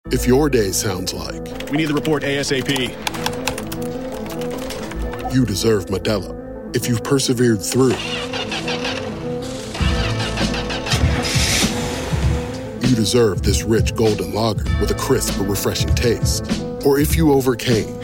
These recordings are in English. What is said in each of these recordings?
If your day sounds like we need the report ASAP, you deserve Modelo. If you've persevered through, you deserve this rich golden lager with a crisp but refreshing taste. Or if you overcame. 2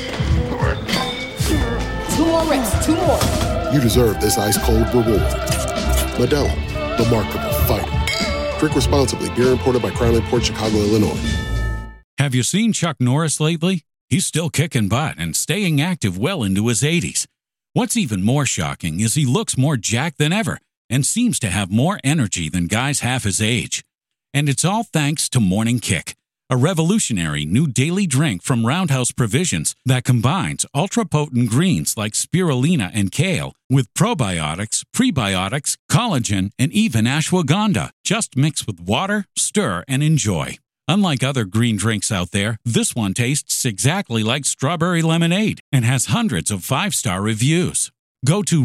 more reps, 2 more. You deserve this ice-cold reward. Modelo, the mark of a fighter. Drink responsibly. Beer imported by Crown Port Chicago, Illinois. Have you seen Chuck Norris lately? He's still kicking butt and staying active well into his 80s. What's even more shocking is he looks more jacked than ever and seems to have more energy than guys half his age. And it's all thanks to Morning Kick, a revolutionary new daily drink from Roundhouse Provisions that combines ultra-potent greens like spirulina and kale with probiotics, prebiotics, collagen, and even ashwagandha. Just mix with water, stir, and enjoy. Unlike other green drinks out there, this one tastes exactly like strawberry lemonade and has hundreds of 5-star reviews. Go to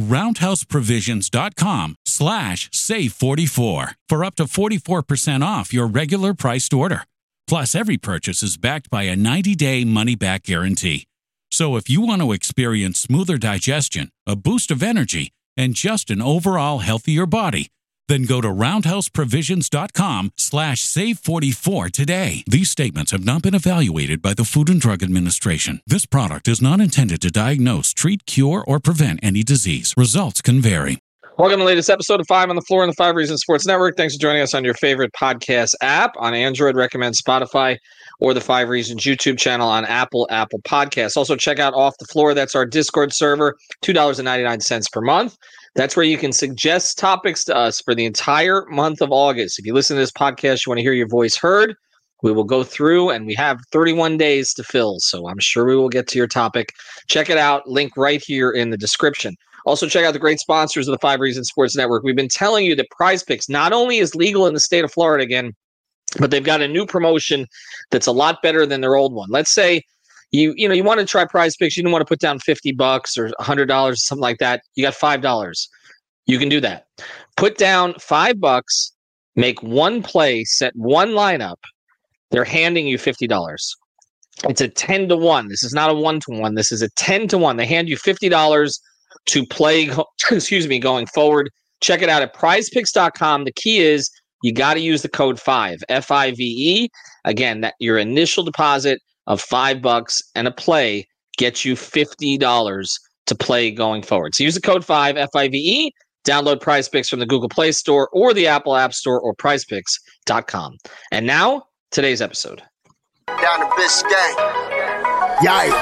roundhouseprovisions.com/save44 for up to 44% off your regular priced order. Plus, every purchase is backed by a 90-day money-back guarantee. So if you want to experience smoother digestion, a boost of energy, and just an overall healthier body, then go to roundhouseprovisions.com/save44 today. These statements have not been evaluated by the Food and Drug Administration. This product is not intended to diagnose, treat, cure, or prevent any disease. Results can vary. Welcome to the latest episode of 5 on the Floor on the 5 Reasons Sports Network. Thanks for joining us on your favorite podcast app. On Android, recommend Spotify or the 5 Reasons YouTube channel on Apple Podcasts. Also, check out Off the Floor. That's our Discord server, $2.99 per month. That's where you can suggest topics to us for the entire month of August. If you listen to this podcast, you want to hear your voice heard, we will go through, and we have 31 days to fill, so I'm sure we will get to your topic. Check it out. Link right here in the description. Also, check out the great sponsors of the 5 Reasons Sports Network. We've been telling you that Prize Picks not only is legal in the state of Florida again, but they've got a new promotion that's a lot better than their old one. Let's say you want to try Prize Picks. You don't want to put down $50 or $100, something like that. You got $5. You can do that. Put down $5, make one play, set one lineup. They're handing you $50. It's a 10-to-1. This is not a 1-to-1. This is a 10-to-1. They hand you $50 to play, going forward. Check it out at prizepicks.com. The key is you got to use the code 5, F-I-V-E. Again, that your initial deposit of $5 and a play gets you $50 to play going forward. So use the code 5, F-I-V-E. Download Prize Picks from the Google Play Store or the Apple App Store or prizepicks.com. And now, today's episode. Down to Biscayne. Yikes.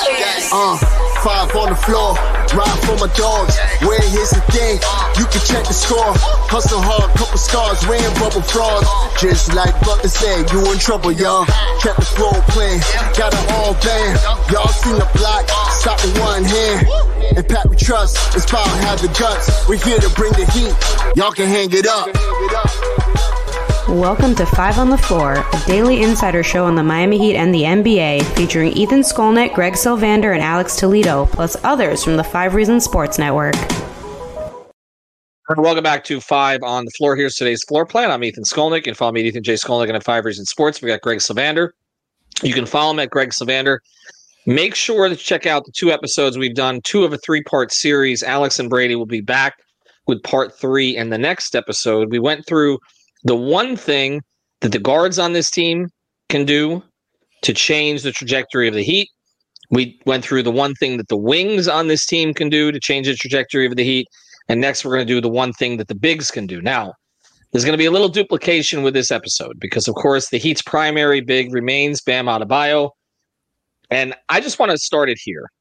5 on the floor. Ride for my dogs. Where here's the thing. You can check the score. Hustle hard, couple scars, wearing bubble frogs. Just like Butler said, you in trouble, y'all. Kept the floor playing. Got it all banned. Y'all seen the block. Stop with one hand. And Pat we trust. It's power, have the guts. We're here to bring the heat. Y'all can hang it up. Welcome to 5 on the Floor, a daily insider show on the Miami Heat and the NBA, featuring Ethan Skolnick, Greg Sylvander, and Alex Toledo, plus others from the 5 Reasons Sports Network. Welcome back to 5 on the Floor. Here's today's floor plan. I'm Ethan Skolnick. You can follow me at Ethan J. Skolnick and at 5 Reasons Sports. We got Greg Sylvander. You can follow him at Greg Sylvander. Make sure to check out the 2 episodes we've done, 2 of a 3-part series. Alex and Brady will be back with part 3 in the next episode. We went through the one thing that the guards on this team can do to change the trajectory of the Heat. We went through the one thing that the wings on this team can do to change the trajectory of the Heat. And next we're going to do the one thing that the bigs can do. Now, there's going to be a little duplication with this episode because, of course, the Heat's primary big remains Bam Adebayo. And I just want to start it here.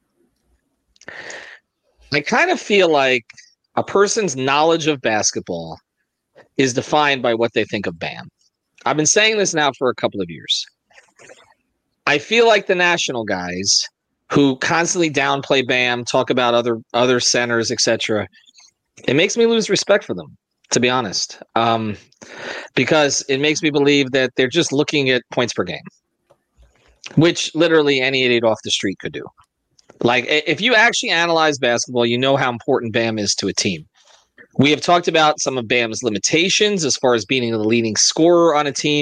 I kind of feel like a person's knowledge of basketball is defined by what they think of Bam. I've been saying this now for a couple of years. I feel like the national guys who constantly downplay Bam, talk about other centers, etc. It makes me lose respect for them, to be honest, because it makes me believe that they're just looking at points per game, which literally any idiot off the street could do. Like, if you actually analyze basketball, you know how important Bam is to a team. We have talked about some of Bam's limitations as far as being the leading scorer on a team,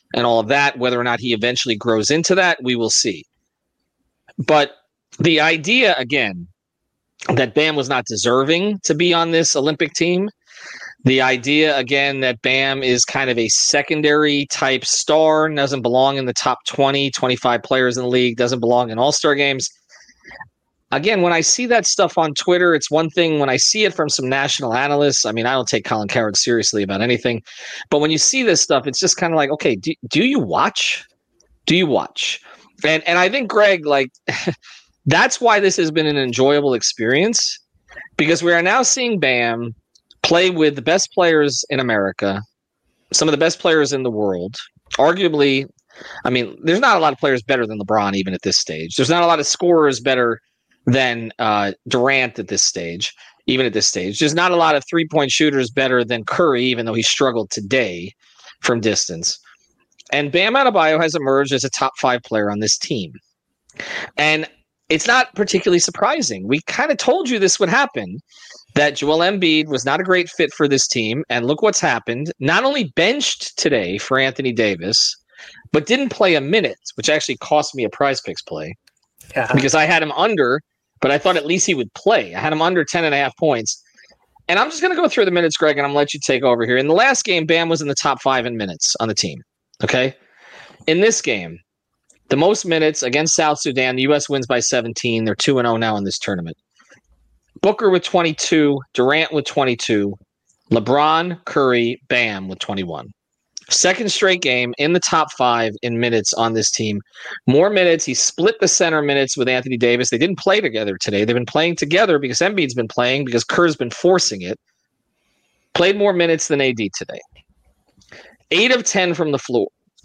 and all of that. Whether or not he eventually grows into that, we will see. But the idea, again, that Bam was not deserving to be on this Olympic team, the idea, again, that Bam is kind of a secondary type star, doesn't belong in the top 20, 25 players in the league, doesn't belong in all-star games. Again, when I see that stuff on Twitter, it's one thing. When I see it from some national analysts, I mean, I don't take Colin Cowherd seriously about anything. But when you see this stuff, it's just kind of like, okay, do you watch? Do you watch? And I think, Greg, like, that's why this has been an enjoyable experience, because we are now seeing Bam play with the best players in America, some of the best players in the world. Arguably, I mean, there's not a lot of players better than LeBron even at this stage. There's not a lot of scorers better than Durant at this stage, even at this stage. There's not a lot of three-point shooters better than Curry, even though he struggled today from distance. And Bam Adebayo has emerged as a top 5 player on this team. And it's not particularly surprising. We kind of told you this would happen, that Joel Embiid was not a great fit for this team. And look what's happened. Not only benched today for Anthony Davis, but didn't play a minute, which actually cost me a Prize Picks play. Yeah. Because I had him under, but I thought at least he would play. I had him under 10.5 points. And I'm just going to go through the minutes, Greg, and I'm going to let you take over here. In the last game, Bam was in the top 5 in minutes on the team. Okay? In this game, the most minutes against South Sudan, the U.S. wins by 17. They're 2-0 now in this tournament. Booker with 22, Durant with 22, LeBron, Curry, Bam with 21. Second straight game in the top 5 in minutes on this team. More minutes. He split the center minutes with Anthony Davis. They didn't play together today. They've been playing together because Embiid's been playing, because Kerr's been forcing it. Played more minutes than AD today. 8 of 10 from the floor.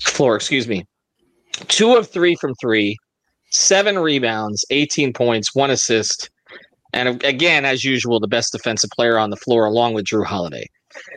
2 of 3 from 3. 7 rebounds, 18 points, 1 assist. And again, as usual, the best defensive player on the floor, along with Drew Holiday.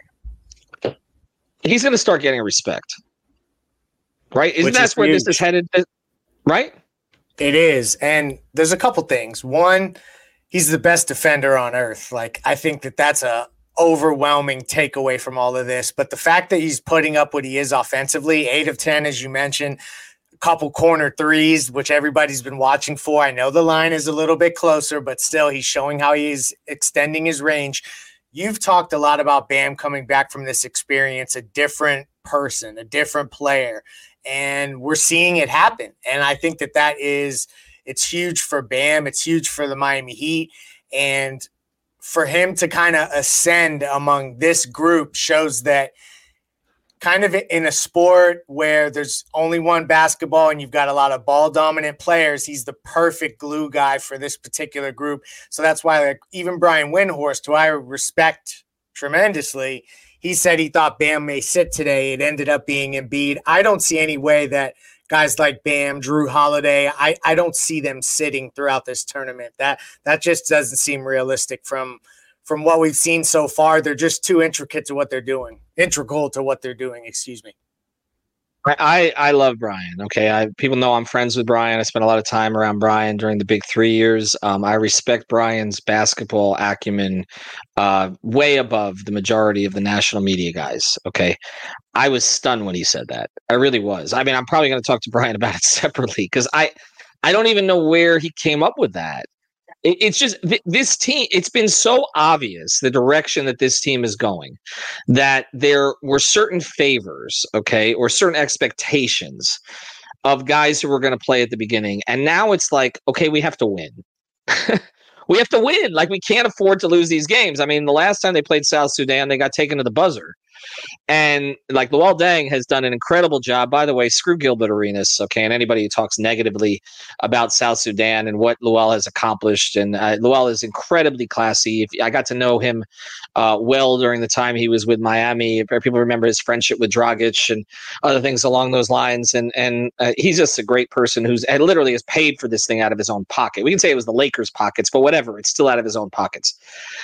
He's going to start getting respect, right? Isn't that where this is headed, right? It is. And there's a couple things. One, he's the best defender on earth. Like, I think that's a overwhelming takeaway from all of this. But the fact that he's putting up what he is offensively, 8 of 10, as you mentioned, a couple corner threes, which everybody's been watching for. I know the line is a little bit closer, but still he's showing how he's extending his range. You've talked a lot about Bam coming back from this experience, a different person, a different player, and we're seeing it happen. And I think it's huge for Bam. It's huge for the Miami Heat. And for him to kind of ascend among this group shows that kind of in a sport where there's only one basketball and you've got a lot of ball dominant players, he's the perfect glue guy for this particular group. So that's why, like, even Brian Windhorst, who I respect tremendously, he said he thought Bam may sit today. It ended up being Embiid. I don't see any way that guys like Bam, Drew Holiday, I don't see them sitting throughout this tournament. That just doesn't seem realistic from what we've seen so far. They're just too integral to what they're doing, excuse me. I love Brian. Okay. People know I'm friends with Brian. I spent a lot of time around Brian during the big 3 years. I respect Brian's basketball acumen way above the majority of the national media guys. Okay. I was stunned when he said that. I really was. I mean, I'm probably going to talk to Brian about it separately, because I don't even know where he came up with that. It's just this team. It's been so obvious the direction that this team is going, that there were certain favors, okay, or certain expectations of guys who were going to play at the beginning. And now it's like, okay, we have to win. We have to win. Like, we can't afford to lose these games. I mean, the last time they played South Sudan, they got taken to the buzzer. And like Luol Deng has done an incredible job. By the way, screw Gilbert Arenas, okay, and anybody who talks negatively about South Sudan and what Luol has accomplished. And Luol is incredibly classy. I got to know him well during the time he was with Miami. People remember his friendship with Dragic and other things along those lines. And he's just a great person who's literally has paid for this thing out of his own pocket. We can say it was the Lakers' pockets, but whatever, it's still out of his own pockets.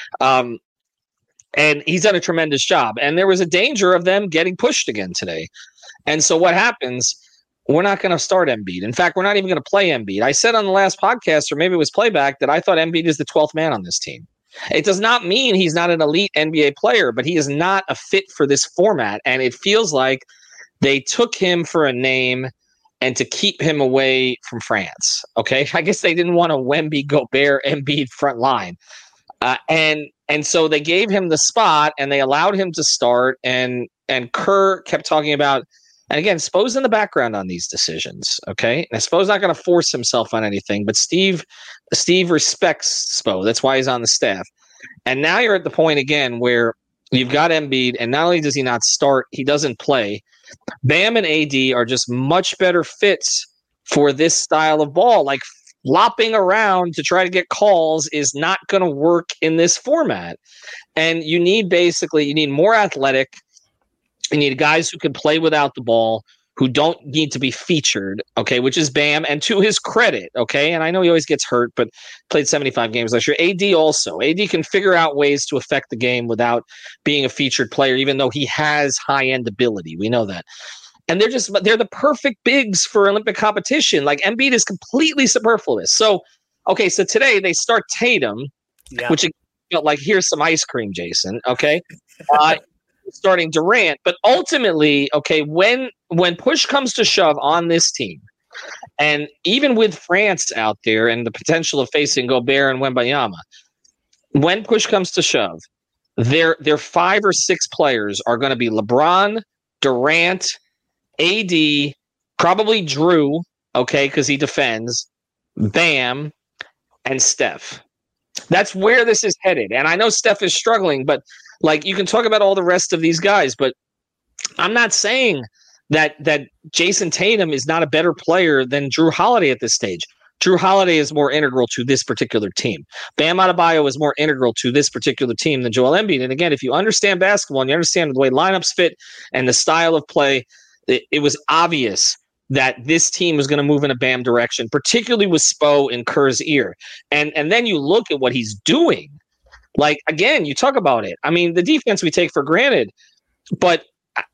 And he's done a tremendous job. And there was a danger of them getting pushed again today. And so what happens? We're not going to start Embiid. In fact, we're not even going to play Embiid. I said on the last podcast, or maybe it was playback, that I thought Embiid is the 12th man on this team. It does not mean he's not an elite NBA player, but he is not a fit for this format. And it feels like they took him for a name and to keep him away from France. Okay, I guess they didn't want a Wemby, Gobert, Embiid front line, and so they gave him the spot and they allowed him to start. And Kerr kept talking about. And again, Spo's in the background on these decisions, okay? And Spo's not going to force himself on anything, but Steve respects Spo. That's why he's on the staff. And now you're at the point again where you've got Embiid, and not only does he not start, he doesn't play. Bam and AD are just much better fits for this style of ball. Like flopping around to try to get calls is not going to work in this format. And you need more athletic. You need guys who can play without the ball, who don't need to be featured, okay, which is Bam. And to his credit, okay, and I know he always gets hurt, but played 75 games last year. AD also. AD can figure out ways to affect the game without being a featured player, even though he has high-end ability. We know that. And they're the perfect bigs for Olympic competition. Like Embiid is completely superfluous. So today they start Tatum, which felt like, here's some ice cream, Jason, okay? Starting Durant, but ultimately, okay, when push comes to shove on this team, and even with France out there and the potential of facing Gobert and Wembanyama, when push comes to shove, their 5 or 6 players are going to be LeBron, Durant, AD, probably Drew, okay, because he defends, Bam, and Steph. That's where this is headed. And I know Steph is struggling, but like you can talk about all the rest of these guys, but I'm not saying that Jason Tatum is not a better player than Drew Holiday at this stage. Drew Holiday is more integral to this particular team. Bam Adebayo is more integral to this particular team than Joel Embiid. And again, if you understand basketball and you understand the way lineups fit and the style of play, it was obvious that this team was going to move in a Bam direction, particularly with Spo in Kerr's ear. And then you look at what he's doing. Like, again, you talk about it. I mean, the defense we take for granted, but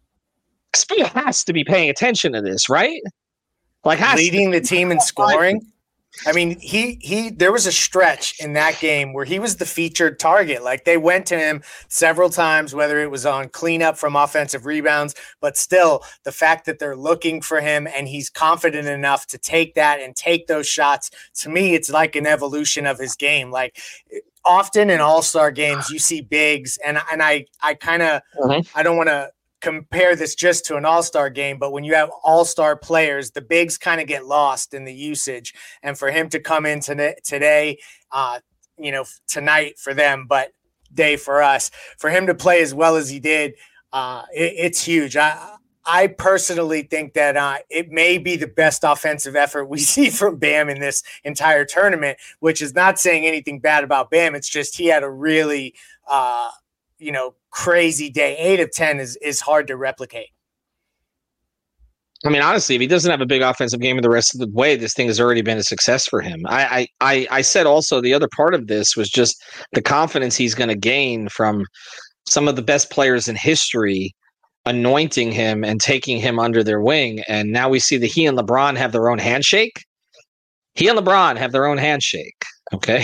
Spo has to be paying attention to this, right? Like, leading the team in scoring. I mean, there was a stretch in that game where he was the featured target. Like, they went to him several times, whether it was on cleanup from offensive rebounds, but still the fact that they're looking for him and he's confident enough to take that and take those shots, to me, it's like an evolution of his game. Like, often in all-star games, you see bigs, and I kind of I don't want to compare this just to an all-star game, but when you have all-star players, the bigs kind of get lost in the usage. And for him to come in today, tonight for them, but day for us, for him to play as well as he did, it's huge. I personally think that it may be the best offensive effort we see from Bam in this entire tournament, which is not saying anything bad about Bam. It's just he had a really, crazy day. 8 of 10 is hard to replicate. I mean, honestly, if he doesn't have a big offensive game the rest of the way, this thing has already been a success for him. I said also the other part of this was just the confidence he's going to gain from some of the best players in history anointing him and taking him under their wing. And now we see that he and LeBron have their own handshake. Okay.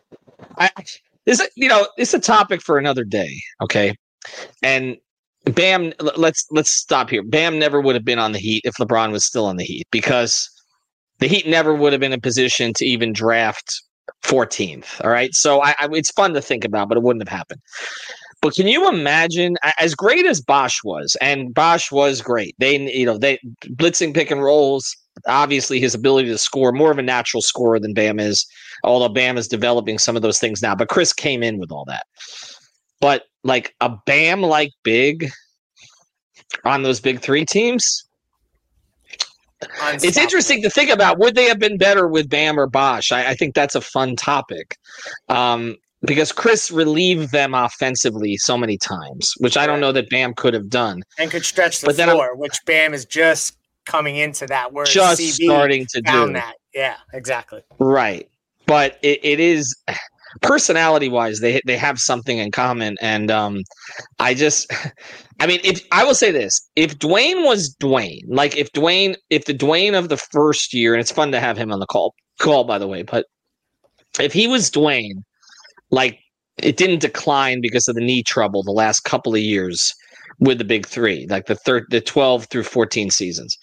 It's a topic for another day. Okay. And Bam, let's stop here. Bam never would have been on the Heat if LeBron was still on the Heat, because the Heat never would have been in position to even draft 14th. All right. So it's fun to think about, but it wouldn't have happened. But can you imagine, as great as Bosh was, and Bosh was great. They blitzing pick and rolls, obviously his ability to score, more of a natural scorer than Bam is, although Bam is developing some of those things now. But Chris came in with all that. But like a Bam-like big on those big three teams, it's interesting to think about. Would they have been better with Bam or Bosh? I think that's a fun topic. Because Chris relieved them offensively so many times, which I don't know that Bam could have done. And could stretch the floor, which Bam is just coming into that. Where just CB starting to do that. Yeah, exactly. Right. But it is personality-wise, they have something in common. And I will say this. If Dwayne was Dwayne, like if the Dwayne of the first year, and it's fun to have him on the call by the way, but if he was Dwayne, like it didn't decline because of the knee trouble the last couple of years, with the big three, like the 12 through 14 seasons.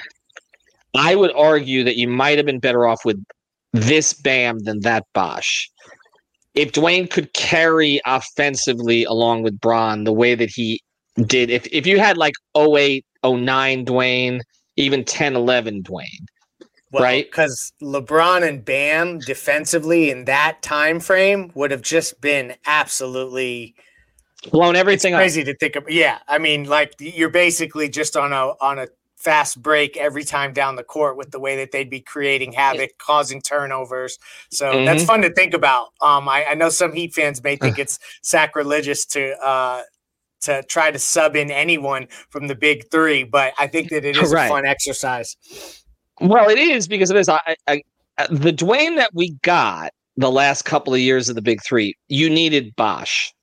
I would argue that you might have been better off with this Bam than that Bosh. If Dwayne could carry offensively along with Bron the way that he did, if you had like 08, 09 Dwayne, even 10, 11 Dwayne, right? Because LeBron and Bam defensively in that time frame would have just been absolutely blown everything up. Crazy to think of. Yeah, I mean, like you're basically just on a fast break every time down the court with the way that they'd be creating havoc, causing turnovers. So that's fun to think about. I know some Heat fans may think it's sacrilegious to try to sub in anyone from the big three, but I think that it is a fun exercise. Well, it is because it is. The Dwayne that we got the last couple of years of the big three, you needed Bosh.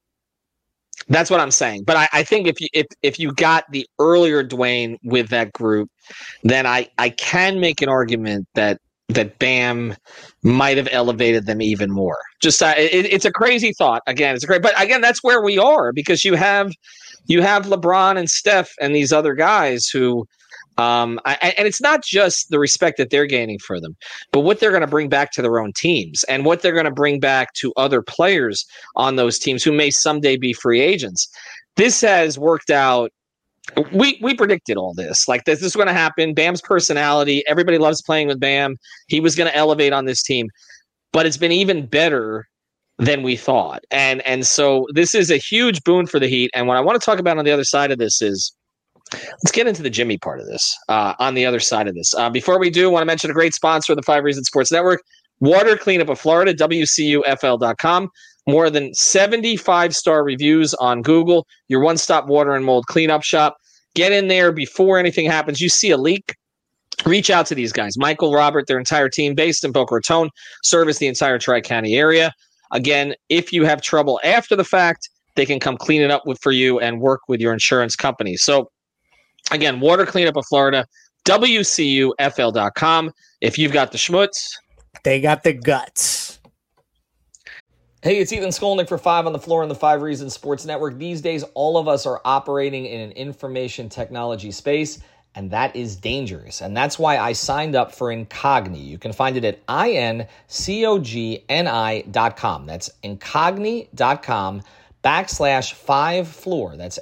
That's what I'm saying. But I think if you got the earlier Dwayne with that group, then I can make an argument that Bam might have elevated them even more. Just it's a crazy thought. Again, but again, that's where we are because you have LeBron and Steph and these other guys who. And it's not just the respect that they're gaining for them, but what they're going to bring back to their own teams and what they're going to bring back to other players on those teams who may someday be free agents. This has worked out. We predicted all this. Like this is going to happen. Bam's personality, everybody loves playing with Bam. He was going to elevate on this team, but it's been even better than we thought. And so this is a huge boon for the Heat. And what I want to talk about on the other side of this is, let's get into the Jimmy part of this on the other side of this. Before we do, I want to mention a great sponsor of the 5 Reasons Sports Network, Water Cleanup of Florida, WCUFL.com. More than 75-star reviews on Google, your one-stop water and mold cleanup shop. Get in there before anything happens. You see a leak, reach out to these guys. Michael, Robert, their entire team based in Boca Raton, service the entire Tri-County area. Again, if you have trouble after the fact, they can come clean it up for you and work with your insurance company. So, again, Water Cleanup of Florida, WCUFL.com. If you've got the schmutz, they got the guts. Hey, it's Ethan Skolnick for 5 on the Floor on the 5 Reasons Sports Network. These days, all of us are operating in an information technology space, and that is dangerous. And that's why I signed up for Incogni. You can find it at incogni.com. That's incogni.com/5floor. That's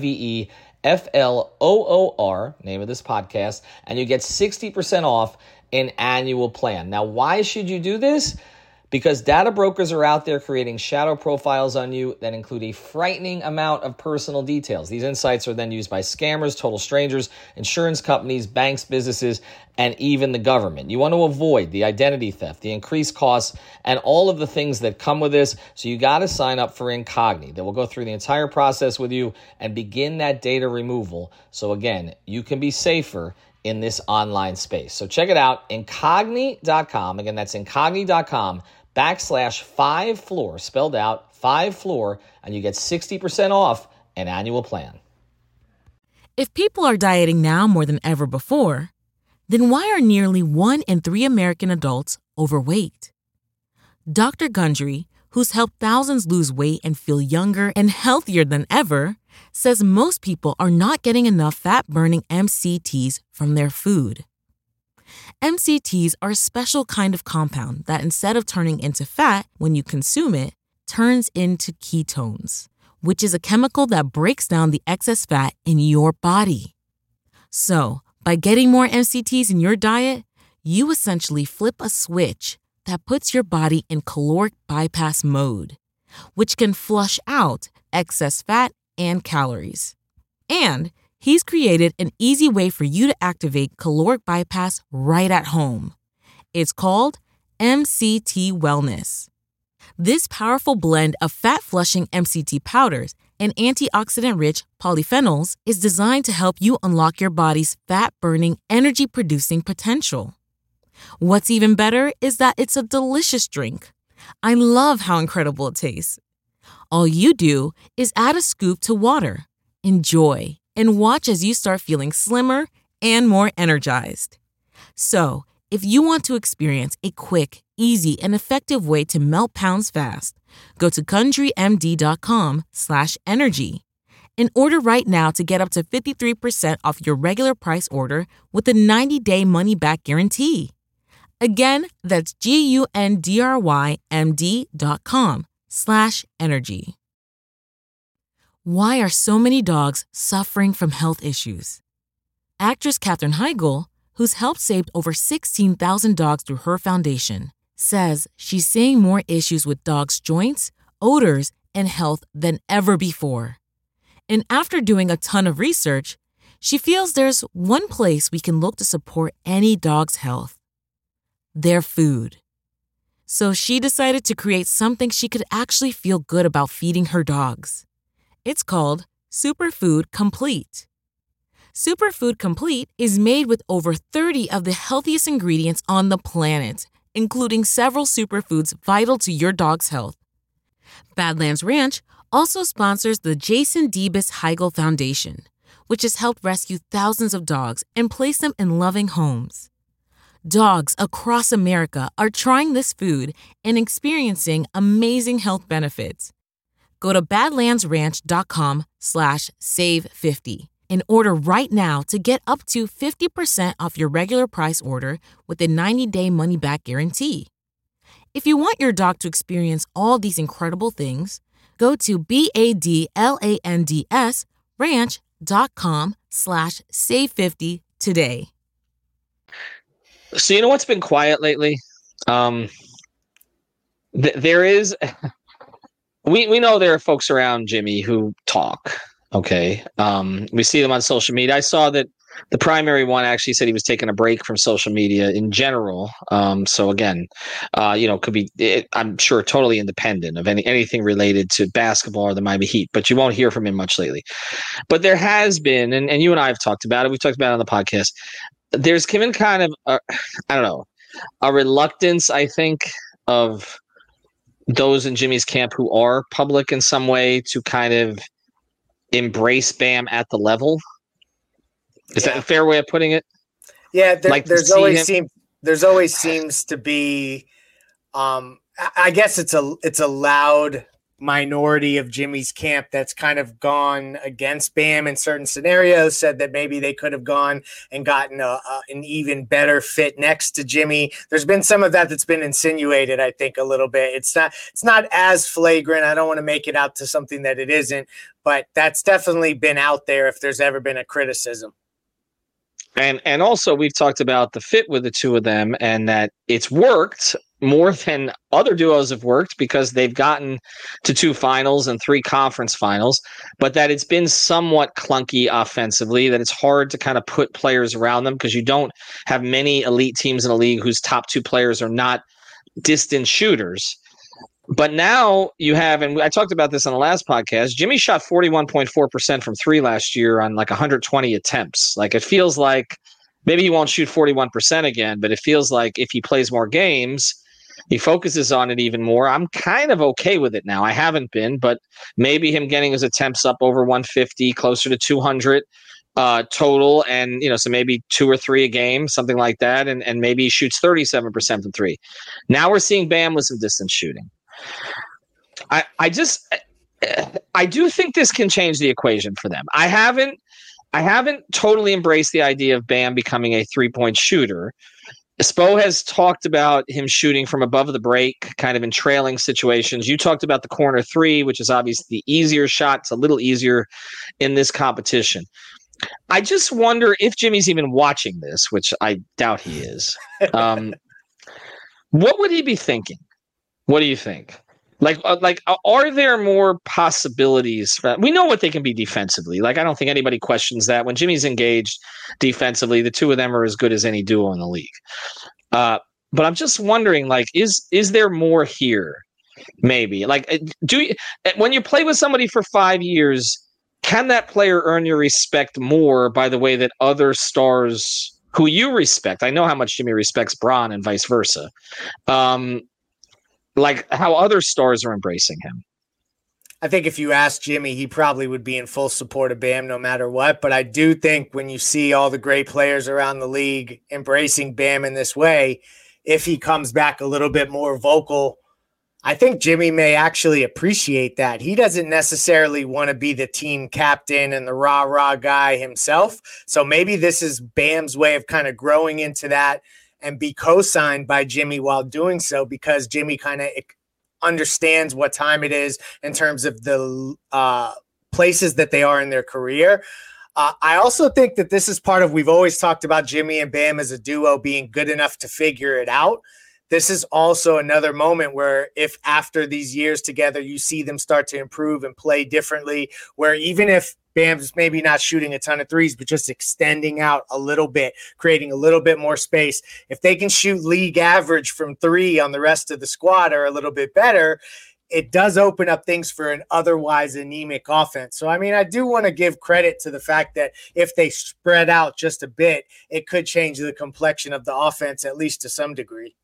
FIVEFLOOR, name of this podcast, and you get 60% off an annual plan. Now, why should you do this? Because data brokers are out there creating shadow profiles on you that include a frightening amount of personal details. These insights are then used by scammers, total strangers, insurance companies, banks, businesses, and even the government. You want to avoid the identity theft, the increased costs, and all of the things that come with this. So you got to sign up for Incogni. That will go through the entire process with you and begin that data removal. So again, you can be safer in this online space. So check it out, incogni.com. Again, that's incogni.com/5floor, spelled out 5floor, and you get 60% off an annual plan. If people are dieting now more than ever before, then why are nearly 1 in 3 American adults overweight? Dr. Gundry, who's helped thousands lose weight and feel younger and healthier than ever, says most people are not getting enough fat-burning MCTs from their food. MCTs are a special kind of compound that instead of turning into fat when you consume it, turns into ketones, which is a chemical that breaks down the excess fat in your body. So, by getting more MCTs in your diet, you essentially flip a switch that puts your body in caloric bypass mode, which can flush out excess fat and calories. And he's created an easy way for you to activate caloric bypass right at home. It's called MCT Wellness. This powerful blend of fat-flushing MCT powders and antioxidant-rich polyphenols is designed to help you unlock your body's fat-burning, energy-producing potential. What's even better is that it's a delicious drink. I love how incredible it tastes. All you do is add a scoop to water, enjoy, and watch as you start feeling slimmer and more energized. So, if you want to experience a quick, easy, and effective way to melt pounds fast, go to GundryMD.com/energy and order right now to get up to 53% off your regular price order with a 90-day money-back guarantee. Again, that's GUNDRYMD.com/energy. Why are so many dogs suffering from health issues? Actress Katherine Heigl, who's helped save over 16,000 dogs through her foundation, says she's seeing more issues with dogs' joints, odors, and health than ever before. And after doing a ton of research, she feels there's one place we can look to support any dog's health: their food. So she decided to create something she could actually feel good about feeding her dogs. It's called Superfood Complete. Superfood Complete is made with over 30 of the healthiest ingredients on the planet, including several superfoods vital to your dog's health. Badlands Ranch also sponsors the Jason Debus Heigl Foundation, which has helped rescue thousands of dogs and place them in loving homes. Dogs across America are trying this food and experiencing amazing health benefits. Go to badlandsranch.com/save50 and order right now to get up to 50% off your regular price order with a 90-day money-back guarantee. If you want your dog to experience all these incredible things, go to badlandsranch.com/save50 today. So you know what's been quiet lately? There is... We know there are folks around Jimmy who talk, okay? We see them on social media. I saw that the primary one actually said he was taking a break from social media in general. So again, could be, I'm sure, totally independent of anything related to basketball or the Miami Heat, but you won't hear from him much lately. But there has been, and you and I have talked about it, we've talked about it on the podcast, there's given kind of, a reluctance, I think, of those in Jimmy's camp who are public in some way to kind of embrace Bam at the level. Is that a fair way of putting it? Yeah, there's always seems to be I guess it's a loud minority of Jimmy's camp that's kind of gone against Bam in certain scenarios, said that maybe they could have gone and gotten an even better fit next to Jimmy. There's been some of that that's been insinuated, I think, a little bit. It's not as flagrant. I don't want to make it out to something that it isn't, but that's definitely been out there if there's ever been a criticism. And also we've talked about the fit with the two of them and that it's worked more than other duos have worked because they've gotten to 2 finals and 3 conference finals, but that it's been somewhat clunky offensively, that it's hard to kind of put players around them because you don't have many elite teams in the league whose top 2 players are not distant shooters. But now you have, and I talked about this on the last podcast, Jimmy shot 41.4% from 3 last year on like 120 attempts. Like it feels like maybe he won't shoot 41% again, but it feels like if he plays more games, he focuses on it even more. I'm kind of okay with it now. I haven't been, but maybe him getting his attempts up over 150, closer to 200 total, and so maybe 2 or 3 a game, something like that, and maybe he shoots 37% from 3. Now we're seeing Bam with some distance shooting. I do think this can change the equation for them. I haven't totally embraced the idea of Bam becoming a 3-point shooter. Spo has talked about him shooting from above the break, kind of in trailing situations. You talked about the corner 3, which is obviously the easier shot. It's a little easier in this competition. I just wonder if Jimmy's even watching this, which I doubt he is. What would he be thinking? What do you think? Like, are there more possibilities? We know what they can be defensively. Like, I don't think anybody questions that. When Jimmy's engaged defensively, the two of them are as good as any duo in the league. But I'm just wondering, like, is there more here? Maybe. Like, when you play with somebody for 5 years, can that player earn your respect more by the way that other stars who you respect? I know how much Jimmy respects Bron and vice versa. Like how other stars are embracing him. I think if you ask Jimmy, he probably would be in full support of Bam no matter what. But I do think when you see all the great players around the league embracing Bam in this way, if he comes back a little bit more vocal I think Jimmy may actually appreciate that. He doesn't necessarily want to be the team captain and the rah-rah guy himself. So maybe this is Bam's way of kind of growing into that and be co-signed by Jimmy while doing so, because Jimmy kind of understands what time it is in terms of the places that they are in their career. I also think that this is part of, we've always talked about Jimmy and Bam as a duo being good enough to figure it out. This is also another moment where if after these years together, you see them start to improve and play differently, where even if Bam's maybe not shooting a ton of threes, but just extending out a little bit, creating a little bit more space, if they can shoot league average from three on the rest of the squad or a little bit better, it does open up things for an otherwise anemic offense. So, I mean, I do want to give credit to the fact that if they spread out just a bit, it could change the complexion of the offense, at least to some degree.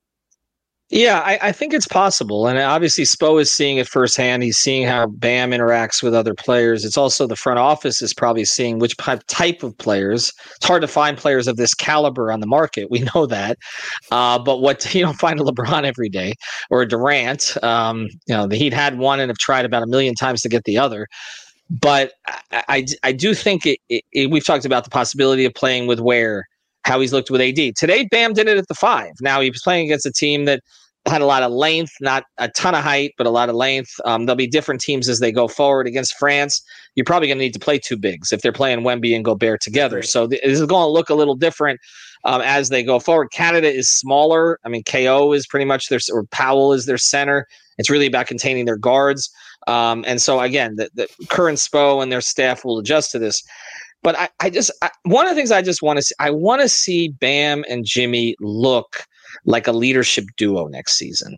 Yeah, I think it's possible. And obviously Spo is seeing it firsthand. He's seeing how Bam interacts with other players. It's also the front office is probably seeing which type of players. It's hard to find players of this caliber on the market. We know that. But what you don't find a LeBron every day or a Durant. The Heat had one and have tried about 1 million times to get the other. But I do think we've talked about the possibility of playing with how he's looked with AD. Today, Bam did it at the 5. Now he was playing against a team that had a lot of length, not a ton of height, but a lot of length. There'll be different teams as they go forward. Against France, you're probably going to need to play 2 bigs if they're playing Wemby and Gobert together. So this is going to look a little different as they go forward. Canada is smaller. I mean, KO is pretty much or Powell is their center. It's really about containing their guards. And so, again, the current Spo and their staff will adjust to this. But one of the things I just want to see, I want to see Bam and Jimmy look like a leadership duo next season.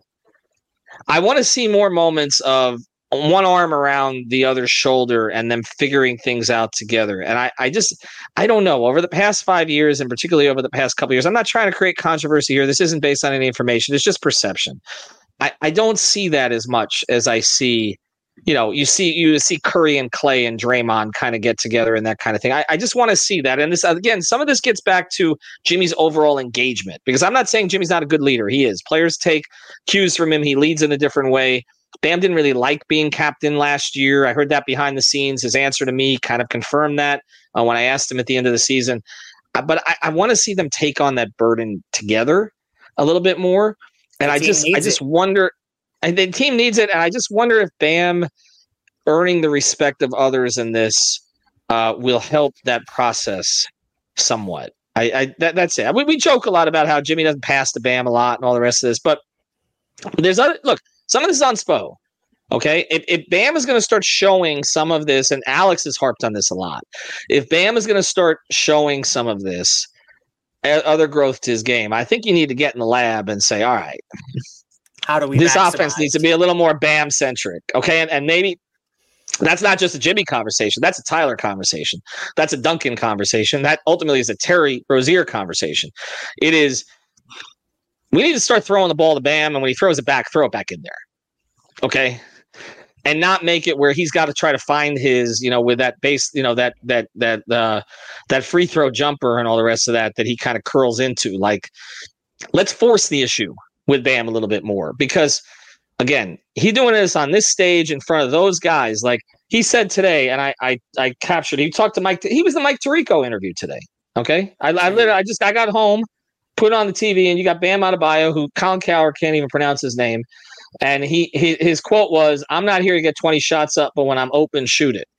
I want to see more moments of one arm around the other's shoulder and them figuring things out together. And I don't know, over the past 5 years and particularly over the past couple of years, I'm not trying to create controversy here. This isn't based on any information. It's just perception. I don't see that as much as I see. You see Curry and Clay and Draymond kind of get together and that kind of thing. I just want to see that. And this, again, some of this gets back to Jimmy's overall engagement, because I'm not saying Jimmy's not a good leader. He is. Players take cues from him. He leads in a different way. Bam didn't really like being captain last year. I heard that behind the scenes. His answer to me kind of confirmed that when I asked him at the end of the season. But I want to see them take on that burden together a little bit more. And I just wonder. And the team needs it, and I just wonder if Bam earning the respect of others in this will help that process somewhat. That's it. We joke a lot about how Jimmy doesn't pass to Bam a lot and all the rest of this, but some of this is on Spo. Okay, if Bam is going to start showing some of this, and Alex has harped on this a lot, if Bam is going to start showing some of this other growth to his game, I think you need to get in the lab and say, all right, how do we this offense needs to be a little more Bam centric. Okay. And maybe that's not just a Jimmy conversation. That's a Tyler conversation. That's a Duncan conversation. That ultimately is a Terry Rozier conversation. It is, we need to start throwing the ball to Bam, and when he throws it back, throw it back in there. Okay. And not make it where he's got to try to find his, with that base, that free throw jumper and all the rest of that he kind of curls into. Like, let's force the issue with Bam a little bit more, because again, he doing this on this stage in front of those guys. Like he said today, and I captured, he talked to Mike. He was the Mike Tirico interview today. Okay. I got home, put it on the TV, and you got Bam Adebayo, who Colin Cowherd can't even pronounce his name. And his quote was, "I'm not here to get 20 shots up, but when I'm open, shoot it."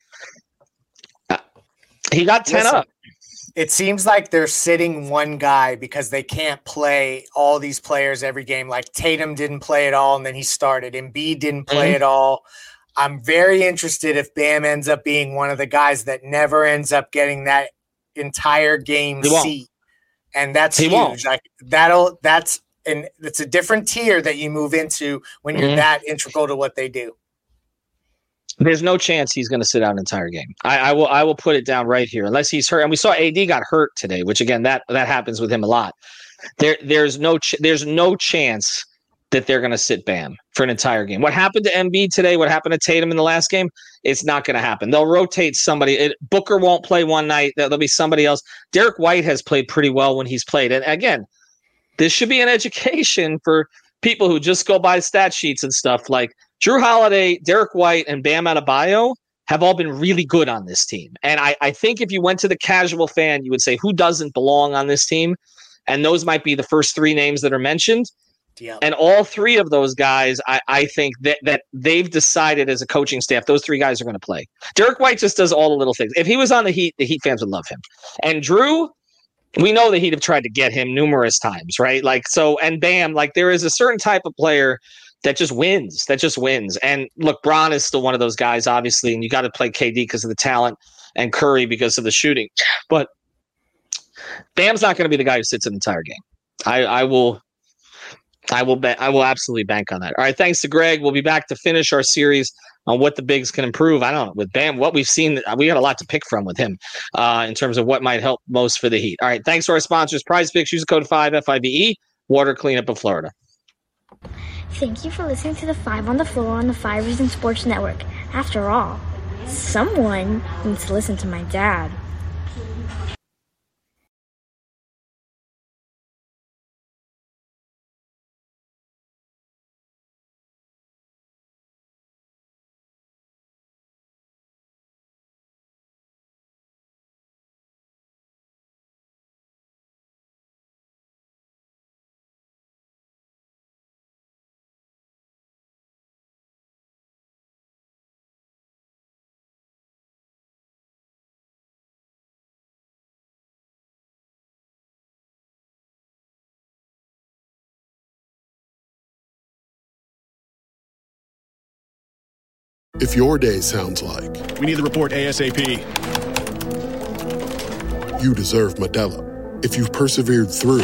He got 10 up. It seems like they're sitting one guy because they can't play all these players every game. Like Tatum didn't play at all, and then he started. Embiid didn't play at all. I'm very interested if Bam ends up being one of the guys that never ends up getting that entire game seat. And that's huge. Like it's a different tier that you move into when you're that integral to what they do. There's no chance he's going to sit out an entire game. I will put it down right here, unless he's hurt. And we saw AD got hurt today, which again that happens with him a lot. There's no chance that they're going to sit Bam for an entire game. What happened to Embiid today? What happened to Tatum in the last game? It's not going to happen. They'll rotate somebody. Booker won't play one night. There'll be somebody else. Derek White has played pretty well when he's played. And again, this should be an education for people who just go by stat sheets and stuff, like Jrue Holiday, Derek White, and Bam Adebayo have all been really good on this team. And I think if you went to the casual fan, you would say, who doesn't belong on this team? And those might be the first three names that are mentioned. Yep. And all three of those guys, I think that they've decided as a coaching staff, those three guys are going to play. Derek White just does all the little things. If he was on the Heat fans would love him. And Jrue, we know the Heat have tried to get him numerous times, right? Like, so, and Bam, like there is a certain type of player that just wins. And look, Bron is still one of those guys, obviously, and you got to play KD because of the talent and Curry because of the shooting. But Bam's not going to be the guy who sits an entire game. I will absolutely bank on that. All right, thanks to Greg. We'll be back to finish our series on what the bigs can improve. I don't know, with Bam, what we've seen, we got a lot to pick from with him in terms of what might help most for the Heat. All right, thanks to our sponsors, Prize Picks. Use the code 5FIVE, water cleanup of Florida. Thank you for listening to the 5 on the Floor on the 5 Reasons Sports Network. After all, someone needs to listen to my dad. If your day sounds like we need the report ASAP, you deserve Modelo. If you've persevered through,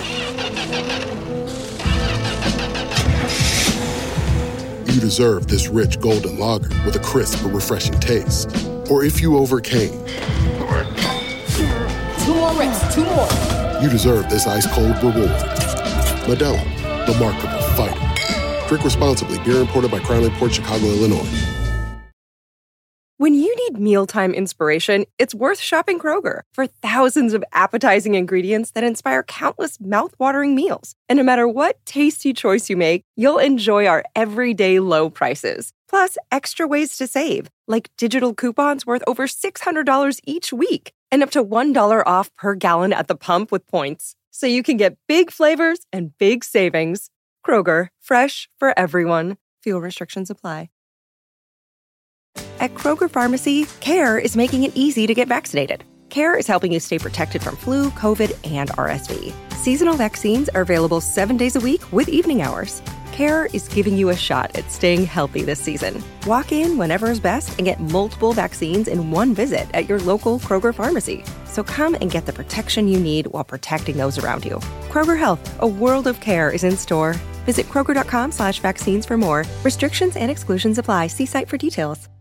you deserve this rich golden lager with a crisp but refreshing taste. Or if you overcame, 2 more reps, 2 more. You deserve this ice-cold reward. Modelo, the Remarkable Fighter. Drink responsibly. Beer imported by Crown Imports, Chicago, Illinois. When you need mealtime inspiration, it's worth shopping Kroger for thousands of appetizing ingredients that inspire countless mouth-watering meals. And no matter what tasty choice you make, you'll enjoy our everyday low prices. Plus, extra ways to save, like digital coupons worth over $600 each week and up to $1 off per gallon at the pump with points. So you can get big flavors and big savings. Kroger, fresh for everyone. Fuel restrictions apply. At Kroger Pharmacy, CARE is making it easy to get vaccinated. CARE is helping you stay protected from flu, COVID, and RSV. Seasonal vaccines are available 7 days a week with evening hours. CARE is giving you a shot at staying healthy this season. Walk in whenever is best and get multiple vaccines in one visit at your local Kroger Pharmacy. So come and get the protection you need while protecting those around you. Kroger Health, a world of care, is in store. Visit Kroger.com/vaccines for more. Restrictions and exclusions apply. See site for details.